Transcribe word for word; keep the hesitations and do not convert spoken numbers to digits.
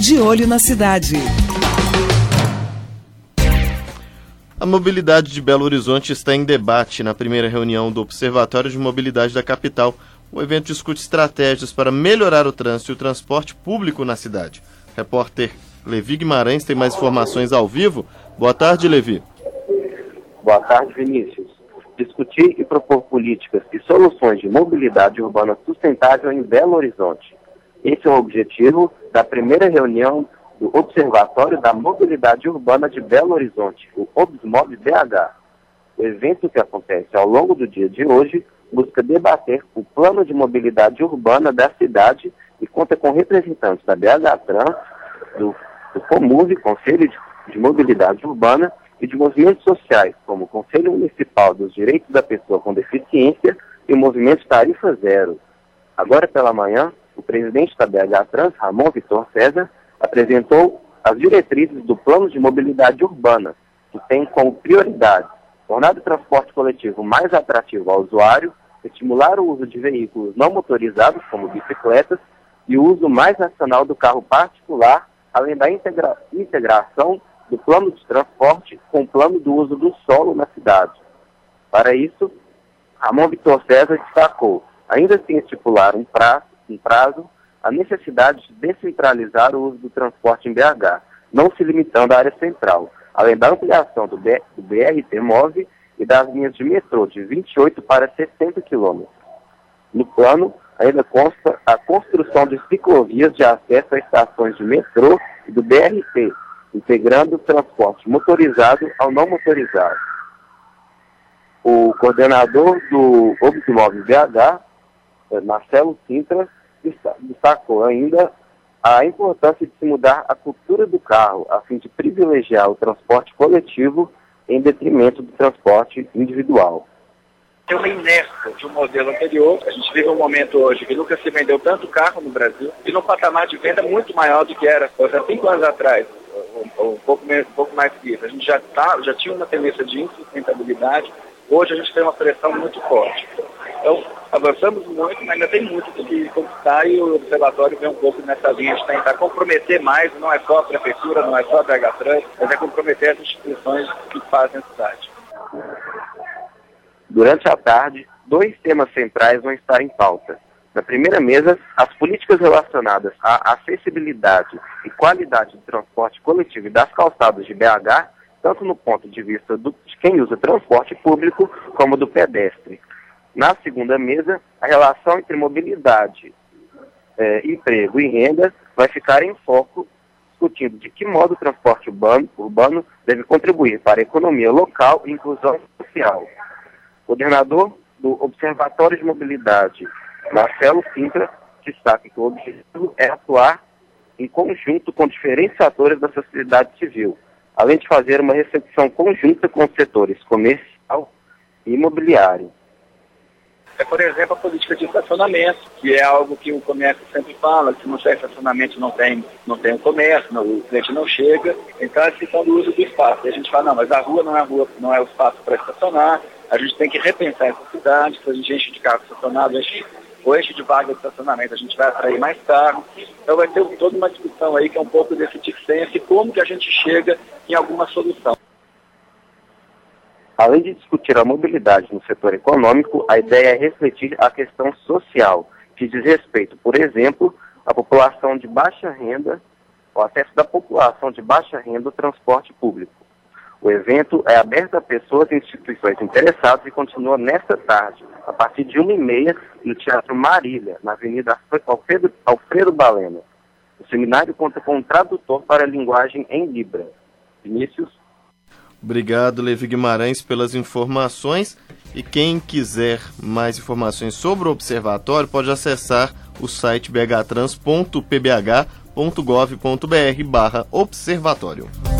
De Olho na Cidade. A mobilidade de Belo Horizonte está em debate na primeira reunião do Observatório de Mobilidade da capital. O evento discute estratégias para melhorar o trânsito e o transporte público na cidade. Repórter Levi Guimarães tem mais informações ao vivo. Boa tarde, Levi. Boa tarde, Vinícius. Discutir e propor políticas e soluções de mobilidade urbana sustentável em Belo Horizonte. Esse é o objetivo da primeira reunião do Observatório da Mobilidade Urbana de Belo Horizonte, o OBSMOB B H. O evento, que acontece ao longo do dia de hoje, busca debater o plano de mobilidade urbana da cidade e conta com representantes da B H Trans, do, do COMUV, Conselho de, de Mobilidade Urbana, e de movimentos sociais, como o Conselho Municipal dos Direitos da Pessoa com Deficiência e o Movimento Tarifa Zero. Agora pela manhã, o presidente da B H Trans, Ramon Vitor César, apresentou as diretrizes do Plano de Mobilidade Urbana, que tem como prioridade tornar o transporte coletivo mais atrativo ao usuário, estimular o uso de veículos não motorizados, como bicicletas, e o uso mais racional do carro particular, além da integra- integração do plano de transporte com o plano do uso do solo na cidade. Para isso, Ramon Vitor César destacou, ainda sem estipular um prazo, um prazo a necessidade de descentralizar o uso do transporte em B H, não se limitando à área central, além da ampliação do, B, do B R T Move e das linhas de metrô de vinte e oito para sessenta quilômetros. No plano, ainda consta a construção de ciclovias de acesso a estações de metrô e do B R T, integrando o transporte motorizado ao não motorizado. O coordenador do OBSMOB B H, Marcelo Sintra, destacou ainda a importância de se mudar a cultura do carro, a fim de privilegiar o transporte coletivo em detrimento do transporte individual. Tem uma inércia de um modelo anterior. A gente vive um momento hoje que nunca se vendeu tanto carro no Brasil e num patamar de venda muito maior do que era há cinco anos atrás, ou um pouco, menos, um pouco mais que isso. A gente já, tá, já tinha uma tendência de insustentabilidade, hoje a gente tem uma pressão muito forte. Então, avançamos muito, mas ainda tem muito que conquistar e o Observatório vem um pouco nessa linha de tentar comprometer mais, não é só a Prefeitura, não é só a B H Trans, mas é comprometer as instituições que fazem a cidade. Durante a tarde, dois temas centrais vão estar em pauta. Na primeira mesa, as políticas relacionadas à acessibilidade e qualidade do transporte coletivo e das calçadas de B H, tanto no ponto de vista do, de quem usa transporte público como do pedestre. Na segunda mesa, a relação entre mobilidade, eh, emprego e renda vai ficar em foco, discutindo de que modo o transporte urbano, urbano deve contribuir para a economia local e inclusão social. O coordenador do Observatório de Mobilidade, Marcelo Sintra, destaca que o objetivo é atuar em conjunto com diferentes atores da sociedade civil, além de fazer uma recepção conjunta com os setores comercial e imobiliário. É, por exemplo, a política de estacionamento, que é algo que o comércio sempre fala, que se não tiver estacionamento não tem, não tem o comércio, não, o cliente não chega. Então, a questão do uso do espaço. E a gente fala, não, mas a rua não é a rua, não é o espaço para estacionar, a gente tem que repensar essa cidade, se a gente enche de carro estacionado, enche, ou enche de vaga de estacionamento, a gente vai atrair mais carro. Então, vai ter toda uma discussão aí que é um pouco desse dissenso e como que a gente chega em alguma solução. Além de discutir a mobilidade no setor econômico, a ideia é refletir a questão social, que diz respeito, por exemplo, à população de baixa renda, ao acesso da população de baixa renda ao transporte público. O evento é aberto a pessoas e instituições interessadas e continua nesta tarde, a partir de uma e meia, no Teatro Marília, na Avenida Alfredo, Alfredo Balena. O seminário conta com um tradutor para a linguagem em Libra. Vinícius? Obrigado, Levi Guimarães, pelas informações. E quem quiser mais informações sobre o Observatório pode acessar o site b h trans ponto p b h ponto gov ponto b r barra observatório.